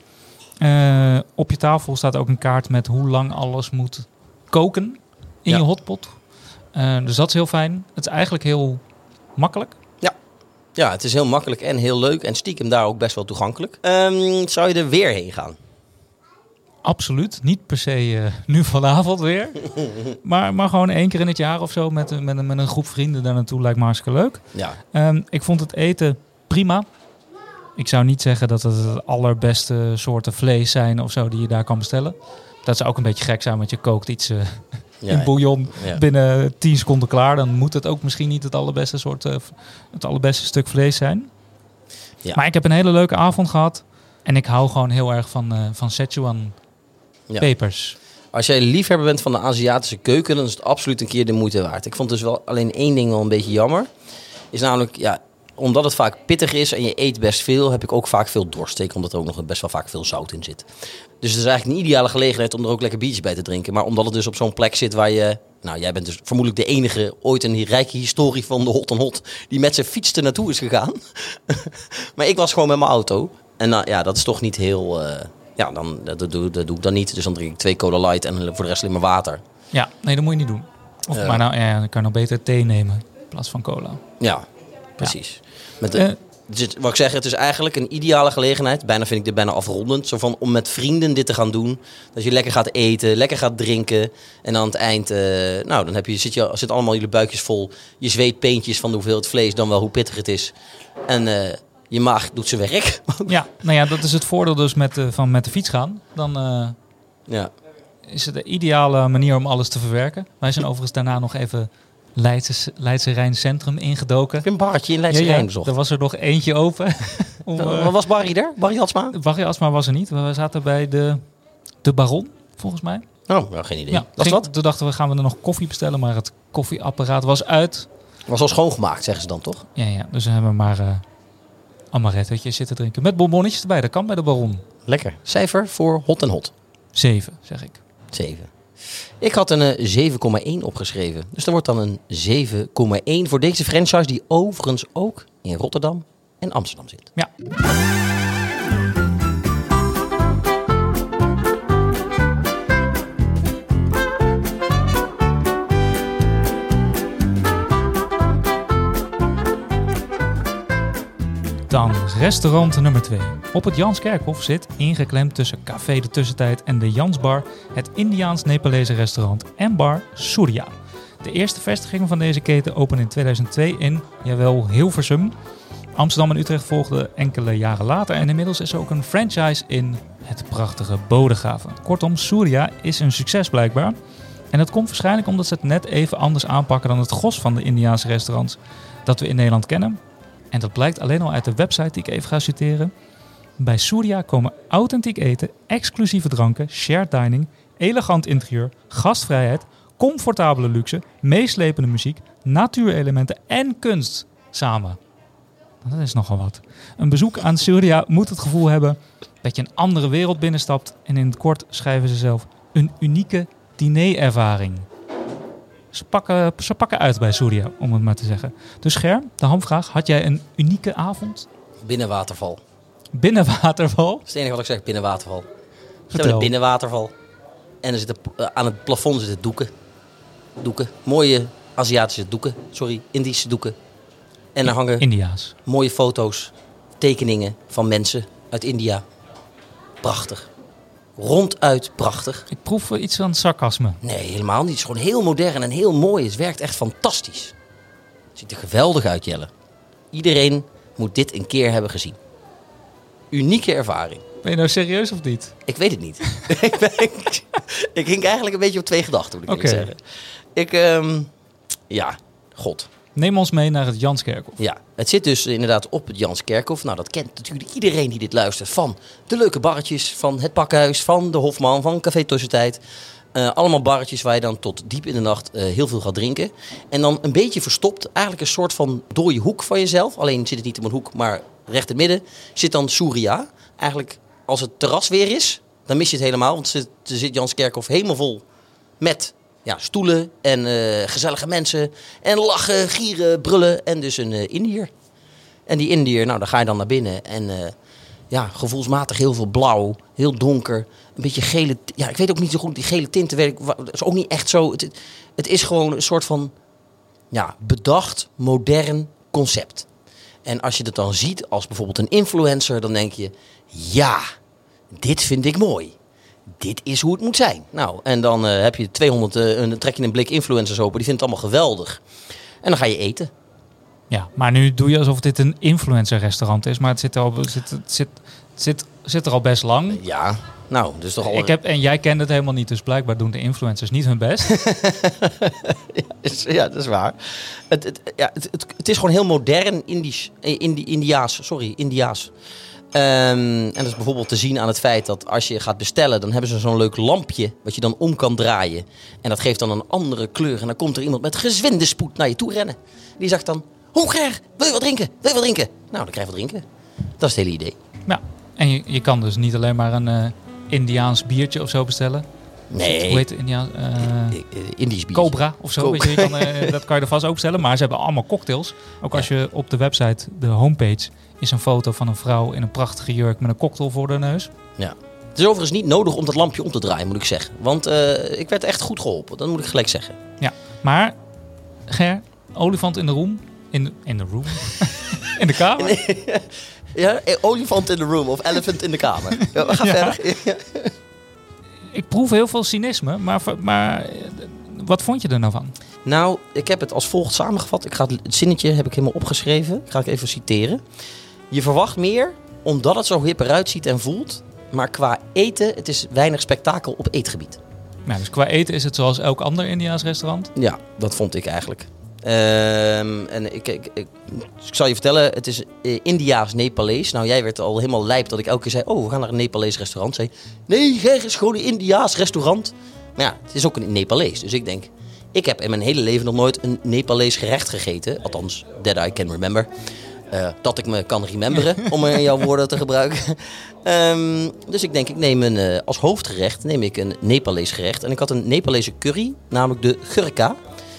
[SPEAKER 1] Op je tafel staat ook een kaart met hoe lang alles moet koken in je hotpot. Dus dat is heel fijn. Het is eigenlijk heel makkelijk.
[SPEAKER 2] Ja, het is heel makkelijk en heel leuk. En stiekem daar ook best wel toegankelijk. Zou je er weer heen gaan?
[SPEAKER 1] Absoluut. Niet per se nu vanavond weer. maar gewoon 1 keer in het jaar of zo met een groep vrienden daar naartoe lijkt me hartstikke leuk. Ja. Ik vond het eten prima. Ik zou niet zeggen dat het allerbeste soorten vlees zijn of zo die je daar kan bestellen. Dat zou ook een beetje gek zijn, want je kookt iets in bouillon binnen 10 seconden klaar. Dan moet het ook misschien niet het allerbeste stuk vlees zijn. Ja. Maar ik heb een hele leuke avond gehad. En ik hou gewoon heel erg van Szechuan pepers.
[SPEAKER 2] Als jij liefhebber bent van de Aziatische keuken, dan is het absoluut een keer de moeite waard. Ik vond dus wel alleen 1 ding wel een beetje jammer. Is namelijk, omdat het vaak pittig is en je eet best veel, heb ik ook vaak veel dorst. Zeker omdat er ook nog best wel vaak veel zout in zit. Dus het is eigenlijk een ideale gelegenheid om er ook lekker biertjes bij te drinken. Maar omdat het dus op zo'n plek zit waar je... jij bent dus vermoedelijk de enige ooit een rijke historie van de Hot & Hot die met zijn fiets er naartoe is gegaan. Maar ik was gewoon met mijn auto. En dat is toch niet heel... dat doe ik dan niet. Dus dan drink ik 2 Cola Light en voor de rest alleen maar water.
[SPEAKER 1] Ja, nee, dat moet je niet doen. Maar dan kan je nog beter thee nemen in plaats van cola.
[SPEAKER 2] Ja, precies. Wat ik zeg, het is eigenlijk een ideale gelegenheid. Vind ik dit bijna afrondend. Zo van om met vrienden dit te gaan doen. Dat je lekker gaat eten, lekker gaat drinken. En aan het eind, dan zit allemaal jullie buikjes vol. Je zweet peentjes van hoeveel het vlees, dan wel hoe pittig het is. En je maag doet zijn werk.
[SPEAKER 1] Ja, dat is het voordeel dus met de fiets gaan. Dan is het de ideale manier om alles te verwerken. Wij zijn overigens daarna nog even Leidse Rijn Centrum ingedoken.
[SPEAKER 2] Ik heb een barretje in Leidse Rijn bezocht.
[SPEAKER 1] Er was er nog eentje open.
[SPEAKER 2] Was Barry er? Barry Hatsma?
[SPEAKER 1] Barry Hatsma was er niet. We zaten bij de Baron, volgens mij.
[SPEAKER 2] Oh, geen idee. Ja, was wat?
[SPEAKER 1] Toen dachten we, gaan we er nog koffie bestellen, maar het koffieapparaat was uit.
[SPEAKER 2] Was al schoongemaakt, zeggen ze dan toch?
[SPEAKER 1] Ja. Dus we hebben maar amarettootjes zitten drinken. Met bonbonnetjes erbij, dat kan bij de Baron.
[SPEAKER 2] Lekker. Cijfer voor Hot & Hot?
[SPEAKER 1] 7, zeg ik.
[SPEAKER 2] 7. Ik had een 7,1 opgeschreven. Dus er wordt dan een 7,1 voor deze franchise die overigens ook in Rotterdam en Amsterdam zit.
[SPEAKER 1] Ja. Dan restaurant nummer 2. Op het Janskerkhof zit, ingeklemd tussen Café de Tussentijd en de Jansbar, het Indiaans-Nepalese restaurant en bar Surya. De eerste vestiging van deze keten opende in 2002 in, Hilversum. Amsterdam en Utrecht volgden enkele jaren later en inmiddels is er ook een franchise in het prachtige Bodegraven. Kortom, Surya is een succes blijkbaar. En dat komt waarschijnlijk omdat ze het net even anders aanpakken dan het gros van de Indiaanse restaurants dat we in Nederland kennen. En dat blijkt alleen al uit de website die ik even ga citeren. Bij Surya komen authentiek eten, exclusieve dranken, shared dining, elegant interieur, gastvrijheid, comfortabele luxe, meeslepende muziek, natuurelementen en kunst samen. Dat is nogal wat. Een bezoek aan Surya moet het gevoel hebben dat je een andere wereld binnenstapt. En in het kort schrijven ze zelf een unieke dinerervaring. Ze pakken uit bij Surya, om het maar te zeggen. Dus Ger, de hamvraag. Had jij een unieke avond?
[SPEAKER 2] Binnenwaterval.
[SPEAKER 1] Binnenwaterval?
[SPEAKER 2] Dat is het enige wat ik zeg, binnenwaterval. We hebben een binnenwaterval. En er zitten, aan het plafond zitten doeken. Mooie Aziatische doeken. Indische doeken. En er hangen
[SPEAKER 1] India's.
[SPEAKER 2] Mooie foto's, tekeningen van mensen uit India. Prachtig. Ronduit prachtig.
[SPEAKER 1] Ik proef iets van sarcasme.
[SPEAKER 2] Nee, helemaal niet. Het is gewoon heel modern en heel mooi. Het werkt echt fantastisch. Het ziet er geweldig uit, Jelle. Iedereen moet dit een keer hebben gezien. Unieke ervaring.
[SPEAKER 1] Ben je nou serieus of niet?
[SPEAKER 2] Ik weet het niet. Ik hing eigenlijk een beetje op 2 gedachten, moet ik zeggen. God.
[SPEAKER 1] Neem ons mee naar het Janskerkhof.
[SPEAKER 2] Ja, het zit dus inderdaad op het Janskerkhof. Nou, dat kent natuurlijk iedereen die dit luistert. Van de leuke barretjes, van het Pakhuis, van de Hofman, van Café Tussentijd. Allemaal barretjes waar je dan tot diep in de nacht heel veel gaat drinken. En dan een beetje verstopt, eigenlijk een soort van dode hoek van jezelf. Alleen zit het niet op een hoek, maar recht in het midden zit dan Surya. Eigenlijk als het terras weer is, dan mis je het helemaal. Want er zit Janskerkhof helemaal vol met stoelen en gezellige mensen. En lachen, gieren, brullen en dus een Indiër. En die Indiër, nou, daar ga je dan naar binnen. En gevoelsmatig heel veel blauw, heel donker. Een beetje gele. Ja, ik weet ook niet zo goed, die gele tinten is ook niet echt zo. Het is gewoon een soort van bedacht, modern concept. En als je dat dan ziet als bijvoorbeeld een influencer, dan denk je, ja, dit vind ik mooi. Dit is hoe het moet zijn. Nou, en dan heb je 200, dan trek je een blik influencers open, die vinden het allemaal geweldig. En dan ga je eten.
[SPEAKER 1] Ja, maar nu doe je alsof dit een influencer restaurant is, maar het zit er al best lang.
[SPEAKER 2] Ja, nou, dus toch al...
[SPEAKER 1] En jij kent het helemaal niet, dus blijkbaar doen de influencers niet hun best.
[SPEAKER 2] Ja, dat is waar. Het is gewoon heel modern Indiaas. En dat is bijvoorbeeld te zien aan het feit dat als je gaat bestellen, dan hebben ze zo'n leuk lampje wat je dan om kan draaien. En dat geeft dan een andere kleur. En dan komt er iemand met gezwinde spoed naar je toe rennen. Die zegt dan, Honger, wil je wat drinken? Nou, dan krijg je wat drinken. Dat is het hele idee.
[SPEAKER 1] Ja, en je kan dus niet alleen maar een Indiaans biertje of zo bestellen.
[SPEAKER 2] Nee.
[SPEAKER 1] Hoe heet het?
[SPEAKER 2] Indisch bier.
[SPEAKER 1] Cobra of zo. Weet je, dat kan je er vast ook bestellen. Maar ze hebben allemaal cocktails. Ook als je op de website, de homepage, is een foto van een vrouw in een prachtige jurk met een cocktail voor de neus.
[SPEAKER 2] Ja. Het is overigens niet nodig om dat lampje om te draaien, moet ik zeggen. Want ik werd echt goed geholpen. Dat moet ik gelijk zeggen.
[SPEAKER 1] Ja, maar Ger, olifant in de room. In de room? In de kamer?
[SPEAKER 2] Ja, olifant in de room of elephant in de kamer. Ja, we gaan verder. Ja.
[SPEAKER 1] Ik proef heel veel cynisme, maar wat vond je er nou van?
[SPEAKER 2] Nou, ik heb het als volgt samengevat. Het zinnetje heb ik helemaal opgeschreven. Ik ga het even citeren. Je verwacht meer, omdat het zo hip eruit ziet en voelt. Maar qua eten, het is weinig spektakel op eetgebied.
[SPEAKER 1] Nou, dus qua eten is het zoals elk ander Indiaas restaurant?
[SPEAKER 2] Ja, dat vond ik eigenlijk. En ik zal je vertellen, het is Indiaas-Nepalees. Nou, jij werd al helemaal lijp dat ik elke keer zei, we gaan naar een Nepalees restaurant. Zei, nee, het is gewoon een Indiaas restaurant. Maar ja, het is ook een Nepalees. Dus ik denk, ik heb in mijn hele leven nog nooit een Nepalees gerecht gegeten. Althans, that I can remember. Dat ik me kan rememberen, om in jouw woorden te gebruiken. Dus ik denk, als hoofdgerecht neem ik een Nepalees gerecht. En ik had een Nepalese curry, namelijk de gurka.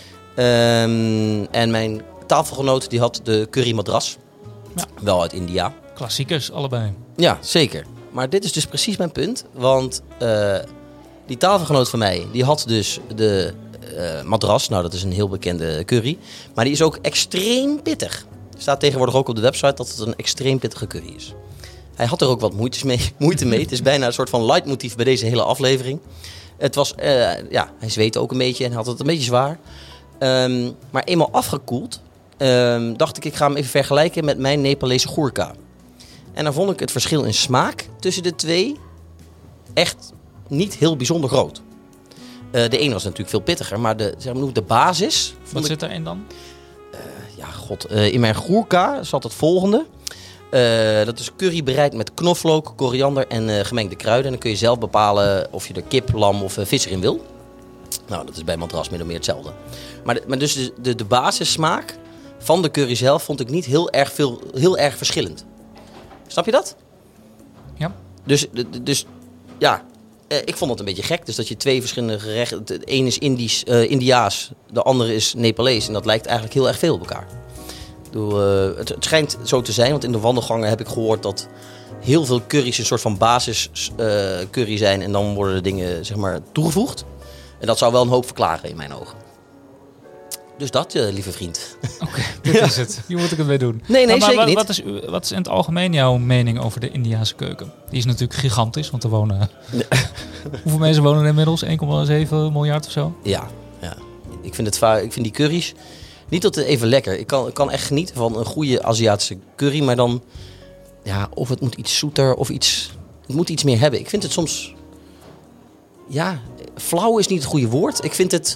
[SPEAKER 2] En mijn tafelgenoot die had de curry madras. Ja. Wel uit India.
[SPEAKER 1] Klassiekers, allebei.
[SPEAKER 2] Ja, zeker. Maar dit is dus precies mijn punt. Want die tafelgenoot van mij, die had dus de madras. Nou, dat is een heel bekende curry. Maar die is ook extreem pittig. Er staat tegenwoordig ook op de website dat het een extreem pittige curry is. Hij had er ook wat moeite mee. Het is bijna een soort van leidmotief bij deze hele aflevering. Het was, hij zweette ook een beetje en had het een beetje zwaar. Maar eenmaal afgekoeld, dacht ik ga hem even vergelijken met mijn Nepalese gurka. En dan vond ik het verschil in smaak tussen de twee echt niet heel bijzonder groot. De ene was natuurlijk veel pittiger, maar de basis...
[SPEAKER 1] Wat zit erin dan?
[SPEAKER 2] In mijn gurka zat het volgende. Dat is curry bereid met knoflook, koriander en gemengde kruiden. En dan kun je zelf bepalen of je er kip, lam of vis erin wil. Nou, dat is bij madras min of meer hetzelfde. Maar dus de basissmaak van de curry zelf vond ik niet heel erg verschillend. Snap je dat?
[SPEAKER 1] Ja.
[SPEAKER 2] Dus ik vond het een beetje gek. Dus dat je twee verschillende gerechten... Het een is Indiaas, de andere is Nepalees. En dat lijkt eigenlijk heel erg veel op elkaar. Het schijnt zo te zijn, want in de wandelgangen heb ik gehoord dat heel veel curry's een soort van basis curry zijn. En dan worden de dingen, zeg maar, toegevoegd. En dat zou wel een hoop verklaren in mijn ogen. Dus dat, lieve vriend.
[SPEAKER 1] Oké, dit is het. Hier moet ik het mee doen.
[SPEAKER 2] Nee, zeker niet.
[SPEAKER 1] Wat is in het algemeen jouw mening over de Indiase keuken? Die is natuurlijk gigantisch, want er wonen... Hoeveel mensen wonen er inmiddels? 1,7 miljard of zo?
[SPEAKER 2] Ja. Ik vind die curry's niet altijd even lekker. Ik kan echt genieten van een goede Aziatische curry, maar dan... Ja, of het moet iets zoeter of iets... Het moet iets meer hebben. Ik vind het soms... Ja, flauw is niet het goede woord. Ik vind het...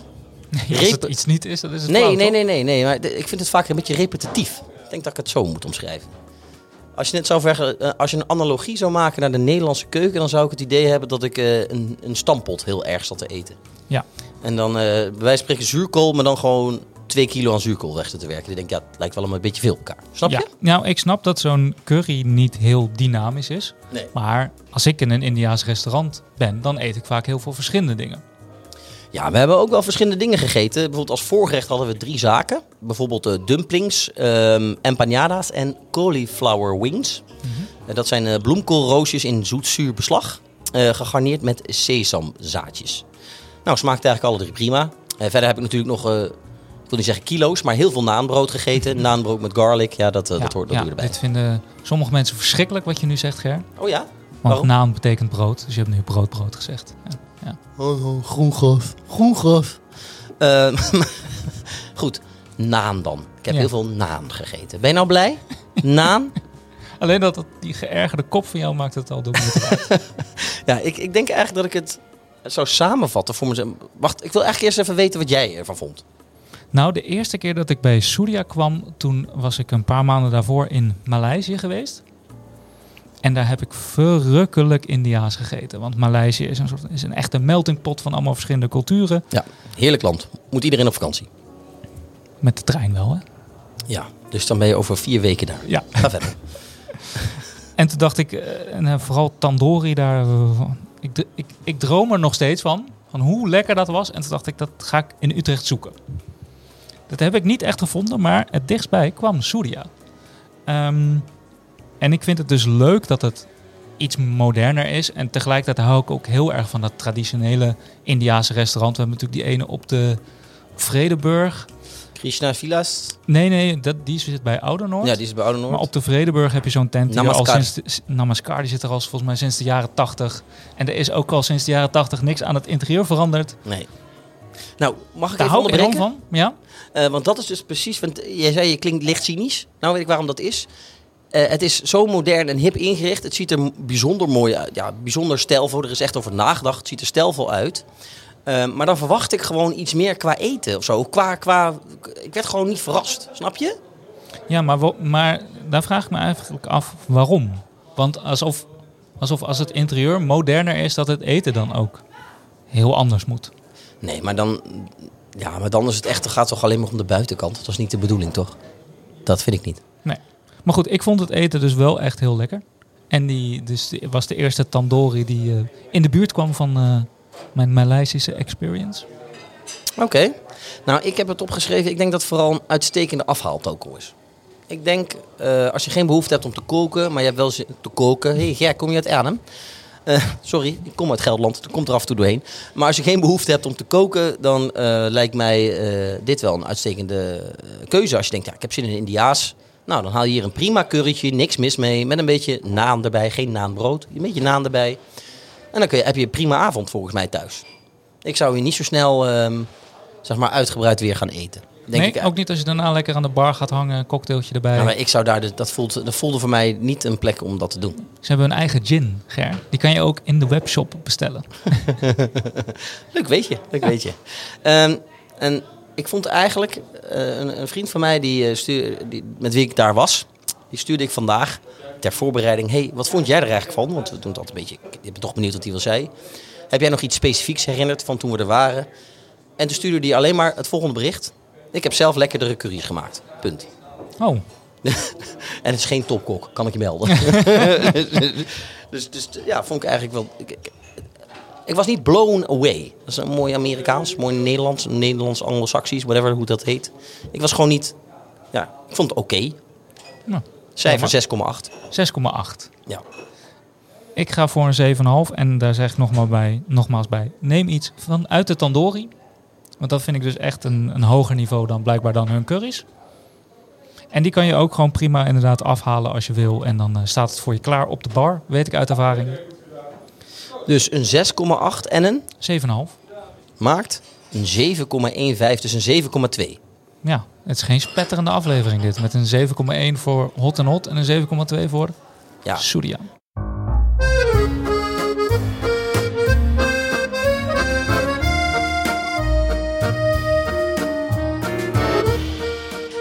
[SPEAKER 1] Als het iets niet is, dan is het
[SPEAKER 2] Nee,
[SPEAKER 1] fout, toch?
[SPEAKER 2] nee. Maar ik vind het vaak een beetje repetitief. Ik denk dat ik het zo moet omschrijven. Als je het zou als je een analogie zou maken naar de Nederlandse keuken, dan zou ik het idee hebben dat ik een stampot heel erg zat te eten.
[SPEAKER 1] Ja.
[SPEAKER 2] En dan bij wijze van spreken zuurkool, maar dan gewoon 2 kilo aan zuurkool weg te werken. Ik denk, ja, het lijkt wel een beetje veel op elkaar. Snap je?
[SPEAKER 1] Nou, ik snap dat zo'n curry niet heel dynamisch is.
[SPEAKER 2] Nee.
[SPEAKER 1] Maar als ik in een Indiaas restaurant ben, dan eet ik vaak heel veel verschillende dingen.
[SPEAKER 2] Ja, we hebben ook wel verschillende dingen gegeten. Bijvoorbeeld als voorgerecht hadden we 3 zaken. Bijvoorbeeld dumplings, empanadas en cauliflower wings. Dat zijn bloemkoolroosjes in zoetzuur beslag. Gegarneerd met sesamzaadjes. Nou, smaakt eigenlijk alle 3 prima. Verder heb ik natuurlijk nog, ik wil niet zeggen kilo's, maar heel veel naanbrood gegeten. Naanbrood met garlic, ja, dat hoort erbij.
[SPEAKER 1] Dit vinden sommige mensen verschrikkelijk wat je nu zegt, Ger.
[SPEAKER 2] Oh ja?
[SPEAKER 1] Want
[SPEAKER 2] Waarom?
[SPEAKER 1] naan betekent brood, dus je hebt nu brood gezegd. Ja.
[SPEAKER 2] Groen gras. Goed, naan dan. Ik heb heel veel naan gegeten. Ben je nou blij? Naan?
[SPEAKER 1] Alleen die geërgerde kop van jou maakt het al door moeite waard.
[SPEAKER 2] Ja, ik denk eigenlijk dat ik het zou samenvatten voor mezelf. Wacht, ik wil eigenlijk eerst even weten wat jij ervan vond.
[SPEAKER 1] Nou, de eerste keer dat ik bij Surya kwam, toen was ik een paar maanden daarvoor in Maleisië geweest. En daar heb ik verrukkelijk Indiaas gegeten. Want Maleisië is een echte melting pot van allemaal verschillende culturen.
[SPEAKER 2] Ja, heerlijk land. Moet iedereen op vakantie.
[SPEAKER 1] Met de trein wel, hè?
[SPEAKER 2] Ja, dus dan ben je over 4 weken daar.
[SPEAKER 1] Ja.
[SPEAKER 2] Ga verder.
[SPEAKER 1] En toen dacht ik, en vooral tandoori daar, ik droom er nog steeds van hoe lekker dat was. En toen dacht ik, dat ga ik in Utrecht zoeken. Dat heb ik niet echt gevonden, maar het dichtstbij kwam Surya. En ik vind het dus leuk dat het iets moderner is. En tegelijkertijd hou ik ook heel erg van dat traditionele Indiase restaurant. We hebben natuurlijk die ene op de Vredeburg.
[SPEAKER 2] Krishna Vilas.
[SPEAKER 1] Nee, die zit bij Oudernoord.
[SPEAKER 2] Ja, die is bij Oudernoord.
[SPEAKER 1] Maar op de Vredeburg heb je zo'n tent.
[SPEAKER 2] Namaskar.
[SPEAKER 1] Namaskar, die zit er al volgens mij sinds de jaren 80. En er is ook al sinds de jaren 80 niks aan het interieur veranderd.
[SPEAKER 2] Nee. Nou, mag ik
[SPEAKER 1] Daar
[SPEAKER 2] even
[SPEAKER 1] hou ik enorm
[SPEAKER 2] onderbreken?
[SPEAKER 1] van, ja.
[SPEAKER 2] Want dat is dus precies, want jij zei je klinkt licht cynisch. Nou weet ik waarom dat is. Het is zo modern en hip ingericht. Het ziet er bijzonder mooi uit. Ja, bijzonder stijlvol. Er is echt over nagedacht. Het ziet er stijlvol uit. Maar dan verwacht ik gewoon iets meer qua eten of zo. Ik werd gewoon niet verrast. Snap je?
[SPEAKER 1] Ja, maar daar vraag ik me eigenlijk af waarom. Want alsof als het interieur moderner is, dat het eten dan ook heel anders moet.
[SPEAKER 2] Nee, maar dan is het echt, het gaat toch alleen maar om de buitenkant. Dat is niet de bedoeling, toch? Dat vind ik niet.
[SPEAKER 1] Nee. Maar goed, ik vond het eten dus wel echt heel lekker. En dus was de eerste tandoori die in de buurt kwam van mijn Maleisische experience.
[SPEAKER 2] Oké. Nou, ik heb het opgeschreven. Ik denk dat het vooral een uitstekende afhaaltoko is. Ik denk, als je geen behoefte hebt om te koken, maar je hebt wel zin te koken. Hé, Ger, kom je uit Arnhem? Sorry, ik kom uit Gelderland. Dat komt er af en toe doorheen. Maar als je geen behoefte hebt om te koken, dan lijkt mij dit wel een uitstekende keuze. Als je denkt, ja, ik heb zin in Indiaas. Nou, dan haal je hier een prima currytje, niks mis mee. Met een beetje naan erbij, geen naanbrood. Een beetje naan erbij. En dan heb je een prima avond volgens mij thuis. Ik zou hier niet zo snel, zeg maar, uitgebreid weer gaan eten. Denk
[SPEAKER 1] Ook niet als je daarna lekker aan de bar gaat hangen, een cocktailtje erbij.
[SPEAKER 2] Ja, maar ik zou daar, dat voelde voor mij niet een plek om dat te doen.
[SPEAKER 1] Ze hebben een eigen gin, Ger. Die kan je ook in de webshop bestellen.
[SPEAKER 2] Leuk weet je. En ik vond eigenlijk, een vriend van mij met wie ik daar was, die stuurde ik vandaag ter voorbereiding. Hey, wat vond jij er eigenlijk van? Want we doen het altijd een beetje, ik ben toch benieuwd wat hij wel zei. Heb jij nog iets specifieks herinnerd van toen we er waren? En toen stuurde hij alleen maar het volgende bericht. Ik heb zelf lekkerdere curry's gemaakt. Punt.
[SPEAKER 1] Oh.
[SPEAKER 2] En het is geen topkok, kan ik je melden. dus ja, vond ik eigenlijk wel... Ik was niet blown away. Dat is een mooi Amerikaans, mooi Nederlands Anglo-Saxisch, whatever, hoe dat heet. Ik was gewoon niet... Ja, ik vond het oké.
[SPEAKER 1] Nou,
[SPEAKER 2] Cijfer 6,8.
[SPEAKER 1] 6,8.
[SPEAKER 2] Ja.
[SPEAKER 1] Ik ga voor een 7,5 en daar zeg ik nogmaals bij. Neem iets vanuit de tandoori. Want dat vind ik dus echt een hoger niveau dan blijkbaar dan hun curry's. En die kan je ook gewoon prima inderdaad afhalen als je wil. En dan staat het voor je klaar op de bar, weet ik uit ervaring.
[SPEAKER 2] Dus een 6,8 en een?
[SPEAKER 1] 7,5.
[SPEAKER 2] Maakt een 7,15, dus een 7,2.
[SPEAKER 1] Ja, het is geen spetterende aflevering dit. Met een 7,1 voor Hot & Hot en een 7,2 voor Surya.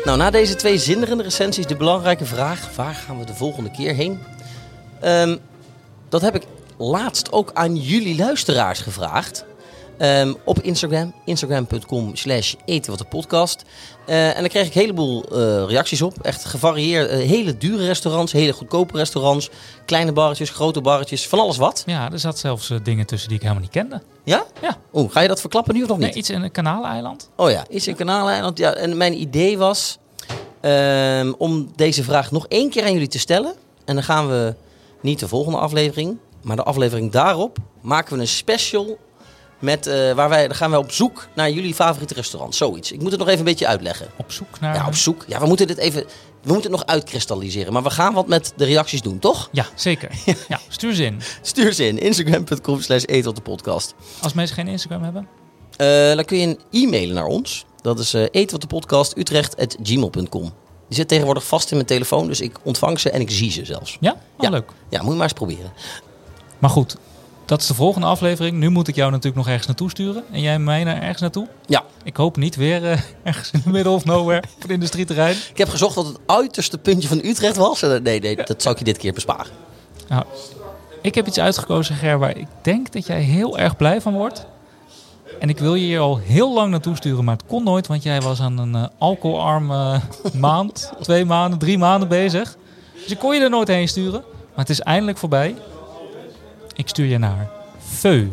[SPEAKER 2] Nou, na deze 2 zinderende recensies de belangrijke vraag: waar gaan we de volgende keer heen? Dat heb ik laatst ook aan jullie luisteraars gevraagd. Op Instagram, instagram.com/etenwatdepodcast. En daar kreeg ik een heleboel reacties op. Echt gevarieerd. Hele dure restaurants, hele goedkope restaurants. Kleine barretjes, grote barretjes, van alles wat.
[SPEAKER 1] Ja, er zat zelfs dingen tussen die ik helemaal niet kende.
[SPEAKER 2] Ja?
[SPEAKER 1] Ja.
[SPEAKER 2] Oeh, ga je dat verklappen nu of nog niet?
[SPEAKER 1] Nee, iets in een kanaaleiland.
[SPEAKER 2] Oh ja, iets in Kanaaleiland. Ja, en mijn idee was om deze vraag nog 1 keer aan jullie te stellen. En dan gaan we niet de volgende aflevering, maar de aflevering daarop maken we een special met dan gaan we op zoek naar jullie favoriete restaurant. Zoiets. Ik moet het nog even een beetje uitleggen.
[SPEAKER 1] Op zoek naar...
[SPEAKER 2] Ja, op zoek. Ja, we moeten het nog uitkristalliseren. Maar we gaan wat met de reacties doen, toch?
[SPEAKER 1] Ja, zeker. Ja, stuur ze in.
[SPEAKER 2] Stuur ze in. Instagram.com/etenwatdepodcast.
[SPEAKER 1] Als mensen geen Instagram hebben.
[SPEAKER 2] Dan kun je een e-mailen naar ons. Dat is etenwatdepodcast@utrecht@gmail.com. Die zit tegenwoordig vast in mijn telefoon, dus ik ontvang ze en ik zie ze zelfs.
[SPEAKER 1] Ja? Oh,
[SPEAKER 2] Ja.
[SPEAKER 1] Leuk.
[SPEAKER 2] Ja, moet je maar eens proberen.
[SPEAKER 1] Maar goed, dat is de volgende aflevering. Nu moet ik jou natuurlijk nog ergens naartoe sturen. En jij mij naar ergens naartoe.
[SPEAKER 2] Ja,
[SPEAKER 1] Ik hoop niet weer ergens in de middle of nowhere op het industrieterrein.
[SPEAKER 2] ik heb gezocht wat het uiterste puntje van Utrecht was. Nee, dat zal ik je dit keer besparen.
[SPEAKER 1] Nou, ik heb iets uitgekozen, Ger, waar ik denk dat jij heel erg blij van wordt. En ik wil je hier al heel lang naartoe sturen, maar het kon nooit. Want jij was aan een alcoholarme maand, 2 maanden, 3 maanden bezig. Dus ik kon je er nooit heen sturen. Maar het is eindelijk voorbij. Ik stuur je naar Feu.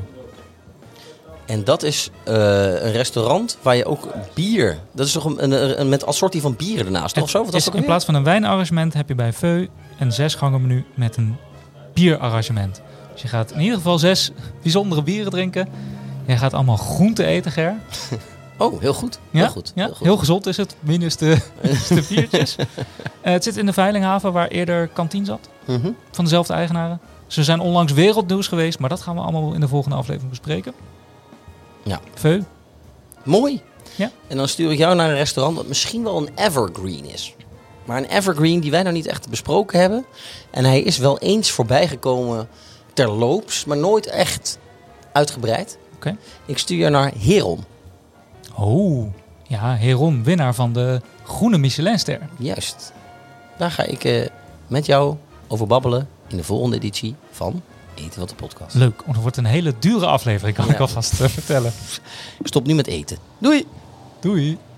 [SPEAKER 2] En dat is een restaurant waar je ook bier... Dat is toch een met assortie van bieren ernaast, toch? Of zo? Wat was
[SPEAKER 1] Is,
[SPEAKER 2] dat ook
[SPEAKER 1] in
[SPEAKER 2] weer?
[SPEAKER 1] plaats van een wijnarrangement heb je bij Feu een 6-gangen menu met een bierarrangement. Dus je gaat in ieder geval 6 bijzondere bieren drinken. Jij gaat allemaal groente eten, Ger.
[SPEAKER 2] Oh, heel goed.
[SPEAKER 1] Ja?
[SPEAKER 2] Heel goed.
[SPEAKER 1] Ja?
[SPEAKER 2] Heel goed.
[SPEAKER 1] Heel gezond is het, minus de biertjes. Het zit in de Veilinghaven waar eerder Kantien zat.
[SPEAKER 2] Mhm.
[SPEAKER 1] Van dezelfde eigenaren. Ze zijn onlangs wereldnieuws geweest, maar dat gaan we allemaal in de volgende aflevering bespreken.
[SPEAKER 2] Ja.
[SPEAKER 1] Feu.
[SPEAKER 2] Mooi.
[SPEAKER 1] Ja.
[SPEAKER 2] En dan stuur ik jou naar een restaurant dat misschien wel een evergreen is. Maar een evergreen die wij nou niet echt besproken hebben. En hij is wel eens voorbijgekomen terloops, maar nooit echt uitgebreid.
[SPEAKER 1] Oké.
[SPEAKER 2] Ik stuur jou naar Heron.
[SPEAKER 1] Oh, ja, Heron, winnaar van de groene Michelinster.
[SPEAKER 2] Juist. Daar ga ik met jou over babbelen in de volgende editie van Eten wat de podcast.
[SPEAKER 1] Leuk, want het wordt een hele dure aflevering, kan
[SPEAKER 2] Ja.
[SPEAKER 1] ik alvast vertellen.
[SPEAKER 2] Ik stop nu met eten. Doei!
[SPEAKER 1] Doei!